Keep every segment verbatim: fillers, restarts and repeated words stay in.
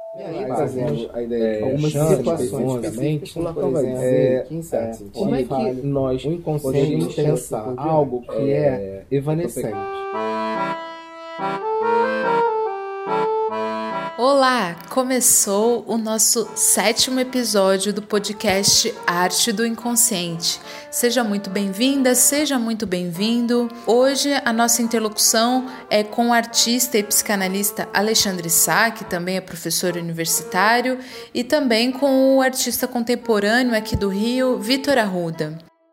E aí, por exemplo, a ideia, algumas situações especificamente, por exemplo, é, que em certo sentido, como é que nós podemos pensar algo que é evanescente? Olá! Começou o nosso sétimo episódio do podcast Arte do Inconsciente. Seja muito bem-vinda, seja muito bem-vindo. Hoje a nossa interlocução é com o artista e psicanalista Alexandre Sá, que também é professor universitário, e também com o artista contemporâneo aqui do Rio, Vitor Arruda.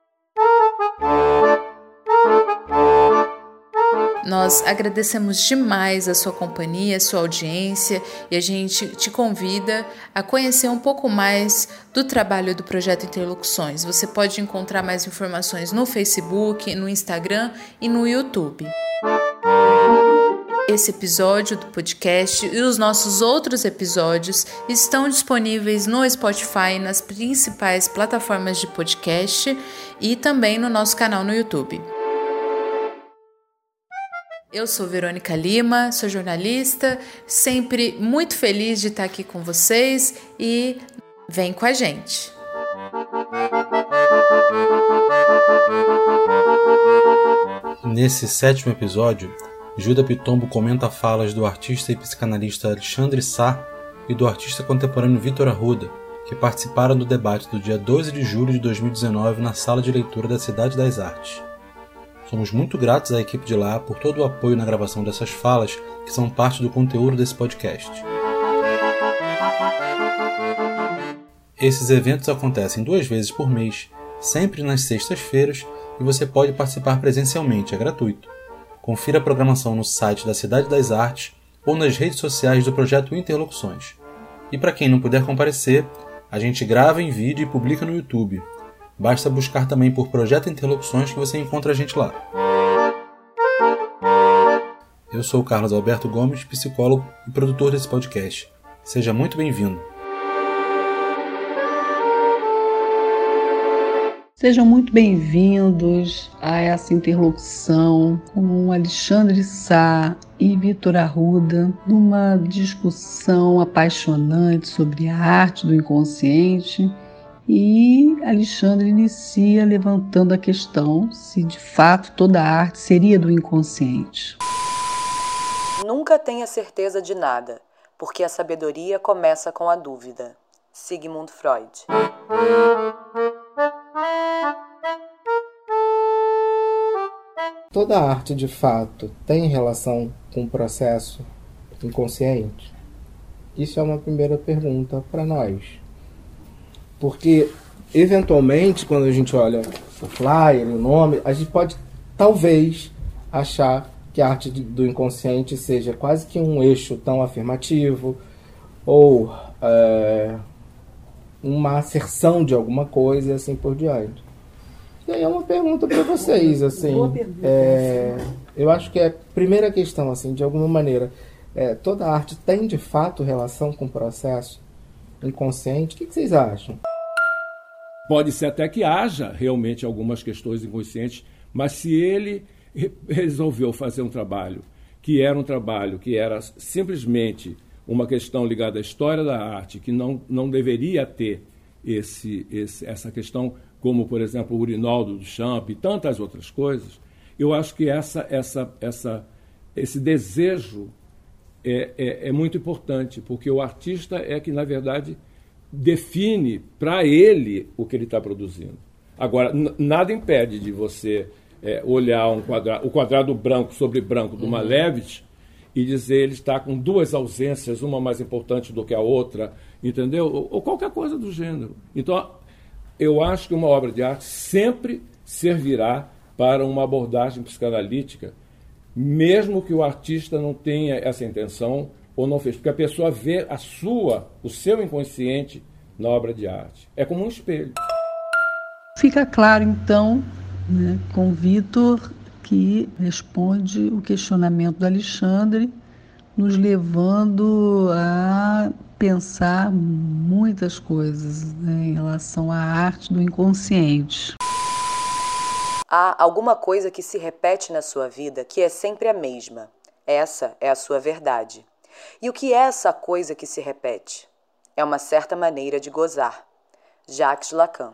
Nós agradecemos demais a sua companhia, a sua audiência, e a gente te convida a conhecer um pouco mais do trabalho do Projeto Interlocuções. Você pode encontrar mais informações no Facebook, no Instagram e no YouTube. Esse episódio do podcast e os nossos outros episódios estão disponíveis no Spotify, nas principais plataformas de podcast e também no nosso canal no YouTube. Eu sou Verônica Lima, sou jornalista, sempre muito feliz de estar aqui com vocês e vem com a gente. Nesse sétimo episódio, Gilda Pitombo comenta falas do artista e psicanalista Alexandre Sá e do artista contemporâneo Vitor Arruda, que participaram do debate do dia doze de julho de dois mil e dezenove na Sala de Leitura da Cidade das Artes. Somos muito gratos à equipe de lá por todo o apoio na gravação dessas falas, que são parte do conteúdo desse podcast. Esses eventos acontecem duas vezes por mês, sempre nas sextas-feiras, e você pode participar presencialmente, é gratuito. Confira a programação no site da Cidade das Artes ou nas redes sociais do Projeto Interlocuções. E para quem não puder comparecer, a gente grava em vídeo e publica no YouTube. Basta buscar também por Projeto Interlocuções que você encontra a gente lá. Eu sou o Carlos Alberto Gomes, psicólogo e produtor desse podcast. Seja muito bem-vindo. Sejam muito bem-vindos a essa interlocução com Alexandre Sá e Vitor Arruda, numa discussão apaixonante sobre a arte do inconsciente. E Alexandre inicia levantando a questão se de fato toda a arte seria do inconsciente. Nunca tenha certeza de nada, porque a sabedoria começa com a dúvida. Sigmund Freud. Toda arte, de fato, tem relação com o processo inconsciente? Isso é uma primeira pergunta para nós. Porque, eventualmente, quando a gente olha o flyer, o nome, a gente pode, talvez, achar que a arte do inconsciente seja quase que um eixo tão afirmativo ou é, uma asserção de alguma coisa e assim por diante. E aí é uma pergunta para vocês, assim, é, eu acho que é a primeira questão, assim, de alguma maneira, é, toda arte tem de fato relação com o processo inconsciente? O que vocês acham? Pode ser até que haja realmente algumas questões inconscientes, mas se ele resolveu fazer um trabalho que era um trabalho que era simplesmente uma questão ligada à história da arte, que não, não deveria ter esse, esse, essa questão, como, por exemplo, o Urinaldo Duchamp e tantas outras coisas, eu acho que essa, essa, essa, esse desejo é, é, é muito importante, porque o artista é que, na verdade, define para ele o que ele está produzindo. Agora, n- nada impede de você é, olhar um quadrado, o quadrado branco sobre branco do Malevich e dizer ele está com duas ausências, uma mais importante do que a outra, entendeu? Ou, ou qualquer coisa do gênero. Então, eu acho que uma obra de arte sempre servirá para uma abordagem psicanalítica, mesmo que o artista não tenha essa intenção ou não fez, porque a pessoa vê a sua, o seu inconsciente na obra de arte. É como um espelho. Fica claro, então, né, com Vitor, que responde o questionamento do Alexandre, nos levando a pensar muitas coisas, né, em relação à arte do inconsciente. Há alguma coisa que se repete na sua vida que é sempre a mesma. Essa é a sua verdade. E o que é essa coisa que se repete? É uma certa maneira de gozar. Jacques Lacan.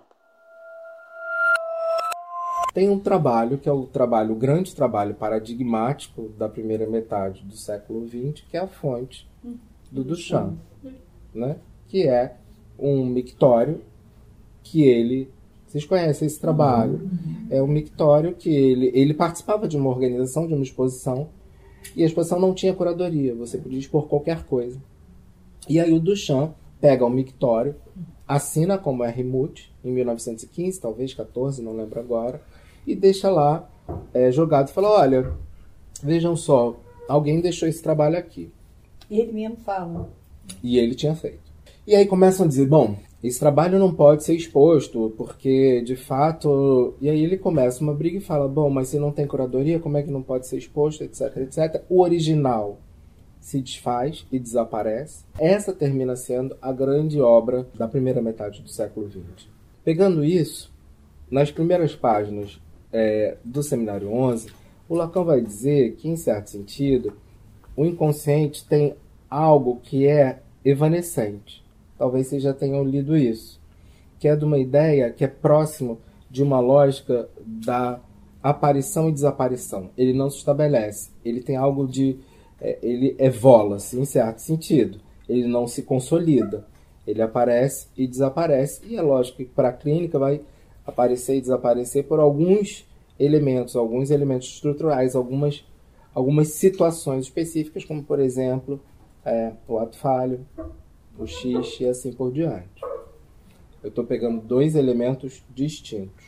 Tem um trabalho, que é o trabalho, o grande trabalho paradigmático da primeira metade do século vinte, que é a Fonte, do Duchamp, né? Que é um mictório que ele... Vocês conhecem esse trabalho? É um mictório que ele, ele participava de uma organização, de uma exposição, e a exposição não tinha curadoria, você podia expor qualquer coisa. E aí o Duchamp pega o mictório, assina como R. Muth, em mil novecentos e quinze, talvez quatorze, não lembro agora, e deixa lá é, jogado e fala, olha, vejam só, alguém deixou esse trabalho aqui. Ele mesmo fala. E ele tinha feito. E aí começam a dizer, bom, esse trabalho não pode ser exposto, porque, de fato... E aí ele começa uma briga e fala, bom, mas se não tem curadoria, como é que não pode ser exposto, etc, etcétera. O original se desfaz e desaparece. Essa termina sendo a grande obra da primeira metade do século vinte. Pegando isso, nas primeiras páginas é, do Seminário onze, o Lacan vai dizer que, em certo sentido, o inconsciente tem algo que é evanescente. Talvez vocês já tenham lido isso, que é de uma ideia que é próximo de uma lógica da aparição e desaparição. Ele não se estabelece, ele tem algo de... É, ele evola-se, em certo sentido. Ele não se consolida, ele aparece e desaparece. E é lógico que para a clínica vai aparecer e desaparecer por alguns elementos, alguns elementos estruturais, algumas, algumas situações específicas, como, por exemplo, é, o ato falho, o xixi e assim por diante. Eu estou pegando dois elementos distintos.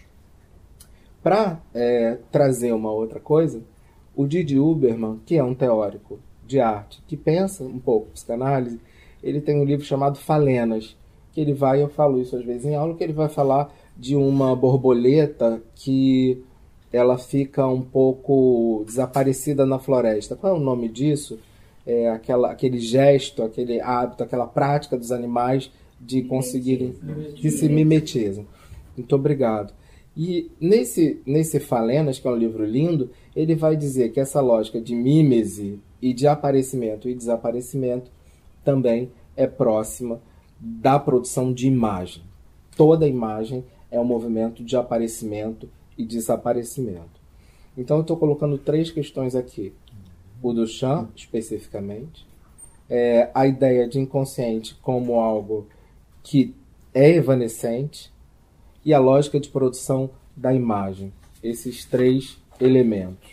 Para é, trazer uma outra coisa, o Didi Huberman, que é um teórico de arte, que pensa um pouco psicanálise, ele tem um livro chamado Falenas, que ele vai, eu falo isso às vezes em aula, que ele vai falar de uma borboleta que ela fica um pouco desaparecida na floresta. Qual é o nome disso? É aquela, aquele gesto, aquele hábito, aquela prática dos animais de conseguirem, que se mimetizam. Muito obrigado. E nesse, nesse Falenas, que é um livro lindo, ele vai dizer que essa lógica de mímese e de aparecimento e desaparecimento também é próxima da produção de imagem. Toda imagem é um movimento de aparecimento e desaparecimento. Então eu estou colocando três questões aqui. O Duchamp, especificamente, é a ideia de inconsciente como algo que é evanescente e a lógica de produção da imagem. Esses três elementos.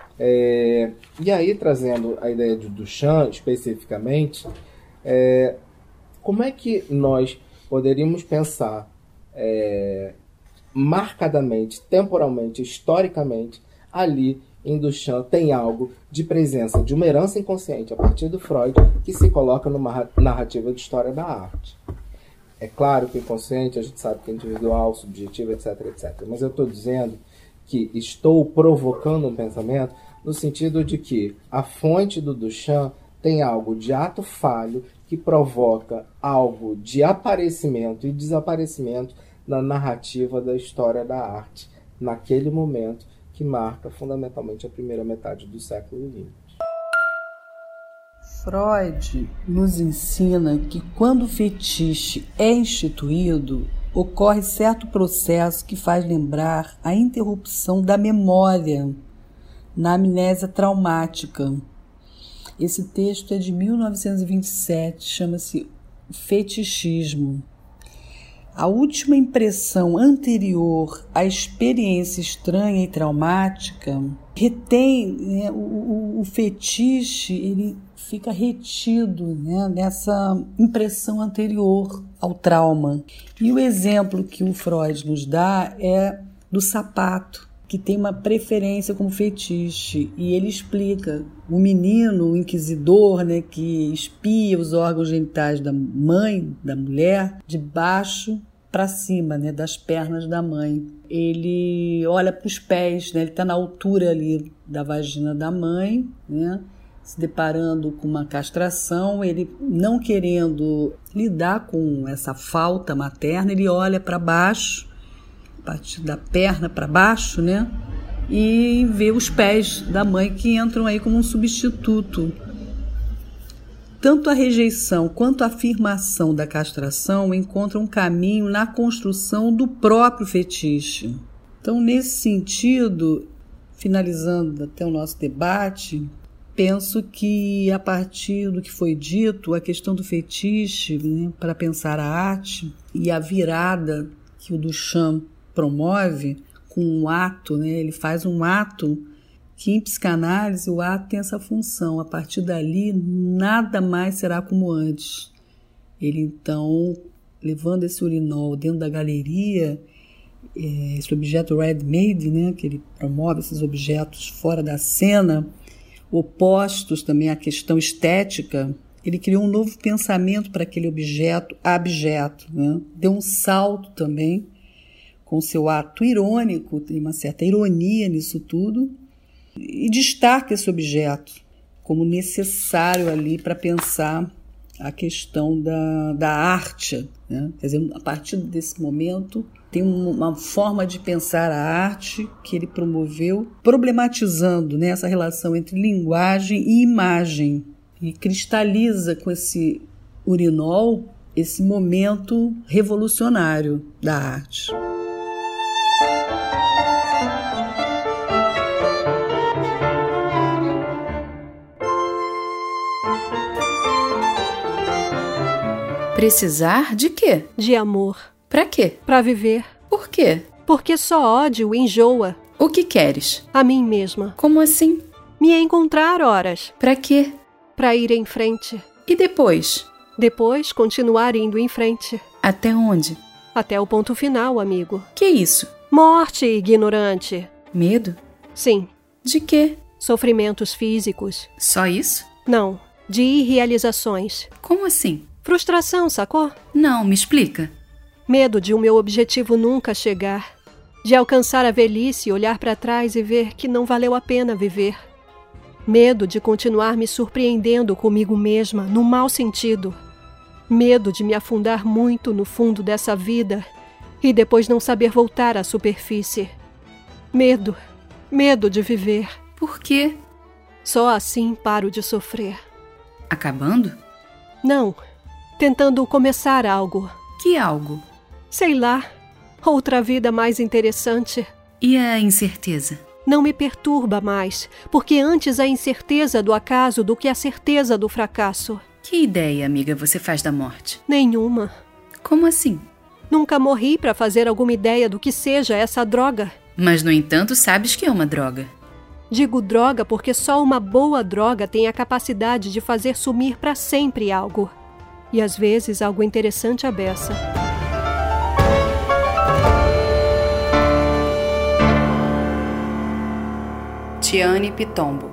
É, e aí, trazendo a ideia de Duchamp, especificamente, é, como é que nós poderíamos pensar é, marcadamente, temporalmente, historicamente, ali em Duchamp tem algo de presença de uma herança inconsciente a partir do Freud que se coloca numa narrativa de história da arte. É claro que o inconsciente a gente sabe que é individual, subjetivo, etc, etcétera. Mas eu estou dizendo que estou provocando um pensamento no sentido de que a fonte do Duchamp tem algo de ato falho que provoca algo de aparecimento e desaparecimento na narrativa da história da arte, naquele momento que marca fundamentalmente a primeira metade do século vinte. Freud nos ensina que quando o fetiche é instituído, ocorre certo processo que faz lembrar a interrupção da memória na amnésia traumática. Esse texto é de mil novecentos e vinte e sete, chama-se Fetichismo. A última impressão anterior à experiência estranha e traumática retém, né, o, o, o fetiche, ele fica retido, né, nessa impressão anterior ao trauma. E o exemplo que o Freud nos dá é do sapato, que tem uma preferência como fetiche. E ele explica o menino, o inquisidor, né, que espia os órgãos genitais da mãe, da mulher, de baixo para cima, né, das pernas da mãe. Ele olha para os pés, né, ele está na altura ali da vagina da mãe, né, se deparando com uma castração, ele não querendo lidar com essa falta materna, ele olha para baixo, a partir da perna para baixo, né, e vê os pés da mãe que entram aí como um substituto tanto a rejeição quanto a afirmação da castração encontram um caminho na construção do próprio fetiche. Então, nesse sentido, finalizando até o nosso debate, penso que, a partir do que foi dito, a questão do fetiche, né, para pensar a arte e a virada que o Duchamp promove com um ato, né, ele faz um ato que em psicanálise o ato tem essa função. A partir dali, nada mais será como antes. Ele, então, levando esse urinol dentro da galeria, esse objeto ready-made, né, que ele promove esses objetos fora da cena, opostos também à questão estética, ele criou um novo pensamento para aquele objeto abjeto, né? Deu um salto também com seu ato irônico, tem uma certa ironia nisso tudo, e destaca esse objeto como necessário ali para pensar a questão da, da arte, né? Quer dizer, a partir desse momento tem uma forma de pensar a arte que ele promoveu, problematizando, né, essa relação entre linguagem e imagem, e cristaliza com esse urinol esse momento revolucionário da arte. Precisar de quê? De amor. Pra quê? Pra viver. Por quê? Porque só ódio enjoa. O que queres? A mim mesma. Como assim? Me encontrar horas. Pra quê? Pra ir em frente. E depois? Depois continuar indo em frente. Até onde? Até o ponto final, amigo. Que isso? Morte, ignorante. Medo? Sim. De quê? Sofrimentos físicos. Só isso? Não. De irrealizações. Como assim? Frustração, sacou? Não, me explica. Medo de o meu objetivo nunca chegar. De alcançar a velhice e olhar para trás e ver que não valeu a pena viver. Medo de continuar me surpreendendo comigo mesma, no mau sentido. Medo de me afundar muito no fundo dessa vida e depois não saber voltar à superfície. Medo. Medo de viver. Por quê? Só assim paro de sofrer. Acabando? Não. Tentando começar algo. Que algo? Sei lá. Outra vida mais interessante. E a incerteza? Não me perturba mais, porque antes a incerteza do acaso do que a certeza do fracasso. Que ideia, amiga, você faz da morte? Nenhuma. Como assim? Nunca morri para fazer alguma ideia do que seja essa droga. Mas, no entanto, sabes que é uma droga. Digo droga porque só uma boa droga tem a capacidade de fazer sumir para sempre algo. E às vezes algo interessante à beça. Tiane Pitombo.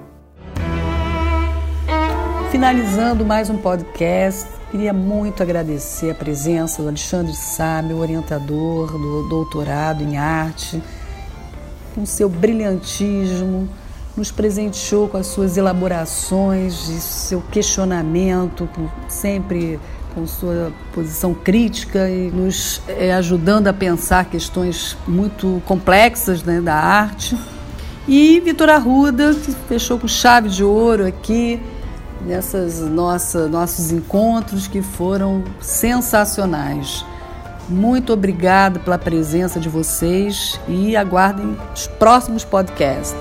Finalizando mais um podcast, queria muito agradecer a presença do Alexandre Sá, meu orientador do doutorado em arte, com seu brilhantismo, nos presenteou com as suas elaborações, e seu questionamento, sempre com sua posição crítica e nos é, ajudando a pensar questões muito complexas, né, da arte. E Vitor Arruda, que fechou com chave de ouro aqui, nessas nossa, nossos encontros que foram sensacionais. Muito obrigada pela presença de vocês e aguardem os próximos podcasts.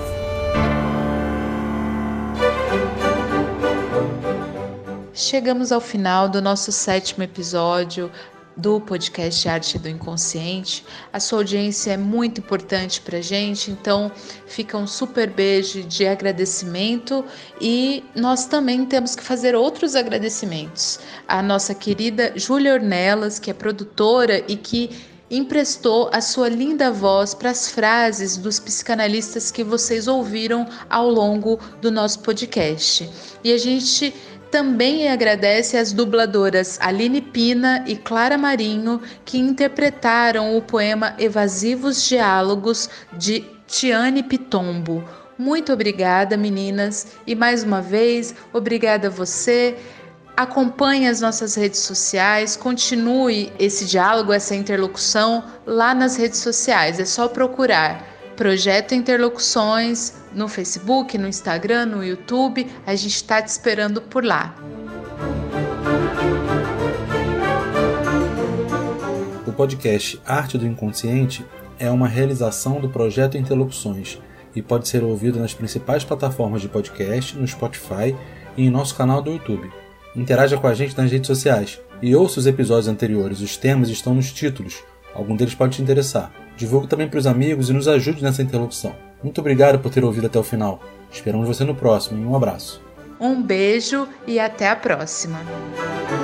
Chegamos ao final do nosso sétimo episódio do podcast Arte do Inconsciente. A sua audiência é muito importante para a gente, então fica um super beijo de agradecimento e nós também temos que fazer outros agradecimentos. A nossa querida Júlia Ornelas, que é produtora e que emprestou a sua linda voz para as frases dos psicanalistas que vocês ouviram ao longo do nosso podcast. E a gente também agradece às dubladoras Aline Pina e Clara Marinho, que interpretaram o poema Evasivos Diálogos de Tiane Pitombo. Muito obrigada, meninas, e mais uma vez, obrigada a você. Acompanhe as nossas redes sociais, continue esse diálogo, essa interlocução lá nas redes sociais. É só procurar Projeto Interlocuções no Facebook, no Instagram, no YouTube. A gente está te esperando por lá. podcast Arte do Inconsciente é uma realização do projeto Interlocuções e pode ser ouvido nas principais plataformas de podcast, no Spotify e em nosso canal do YouTube. Interaja com a gente nas redes sociais e ouça os episódios anteriores, os temas estão nos títulos, algum deles pode te interessar. Divulgue também para os amigos e nos ajude nessa interlocução. Muito obrigado por ter ouvido até o final. Esperamos você no próximo e um abraço. Um beijo e até a próxima!